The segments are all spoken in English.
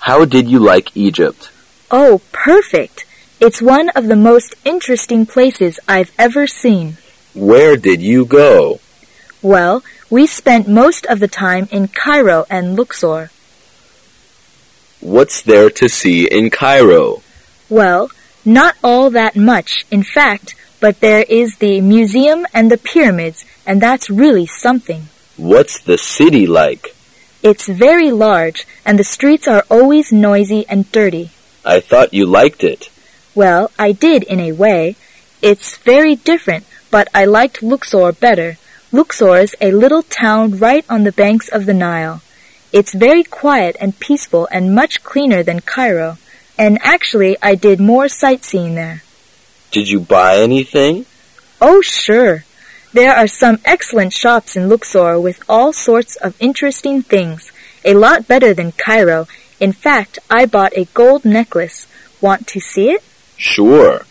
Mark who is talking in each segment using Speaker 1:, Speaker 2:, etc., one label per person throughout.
Speaker 1: How did you like Egypt?
Speaker 2: Oh, perfect! It's one of the most interesting places I've ever seen.
Speaker 1: Where did you go?
Speaker 2: Well, we spent most of the time in Cairo and Luxor.
Speaker 1: What's there to see in Cairo?
Speaker 2: Well, not all that much, in fact, but there is the museum and the pyramids, and that's really something.
Speaker 1: What's the city like?
Speaker 2: It's very large, and the streets are always noisy and dirty.
Speaker 1: I thought you liked it.
Speaker 2: Well, I did in a way. It's very different, but I liked Luxor better. Luxor is a little town right on the banks of the Nile. It's very quiet and peaceful and much cleaner than Cairo. And actually, I did more sightseeing there.
Speaker 1: Did you buy anything?
Speaker 2: Oh, sure. There are some excellent shops in Luxor with all sorts of interesting things, a lot better than Cairo. In fact, I bought a gold necklace. Want to see it?
Speaker 1: Sure.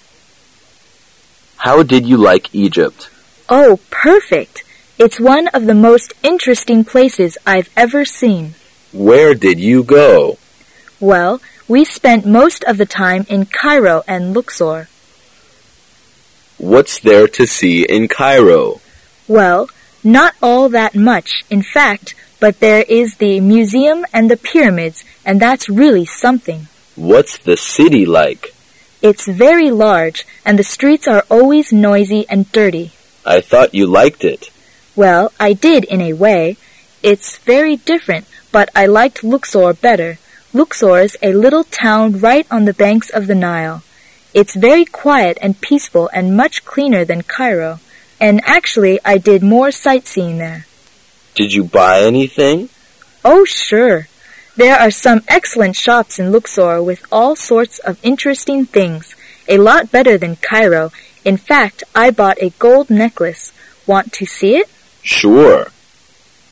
Speaker 1: How did you like Egypt?
Speaker 2: Oh, perfect! It's one of the most interesting places I've ever seen.
Speaker 1: Where did you go?
Speaker 2: Well, we spent most of the time in Cairo and Luxor.
Speaker 1: What's there to see in Cairo?
Speaker 2: Well, not all that much, in fact, but there is the museum and the pyramids, and that's really something.
Speaker 1: What's the city like?
Speaker 2: It's very large, and the streets are always noisy and dirty.
Speaker 1: I thought you liked it.
Speaker 2: Well, I did in a way. It's very different, but I liked Luxor better. Luxor is a little town right on the banks of the Nile. It's very quiet and peaceful and much cleaner than Cairo. And actually, I did more sightseeing there.
Speaker 1: Did you buy anything?
Speaker 2: Oh, sure. There are some excellent shops in Luxor with all sorts of interesting things, a lot better than Cairo. In fact, I bought a gold necklace. Want to see it?
Speaker 1: Sure.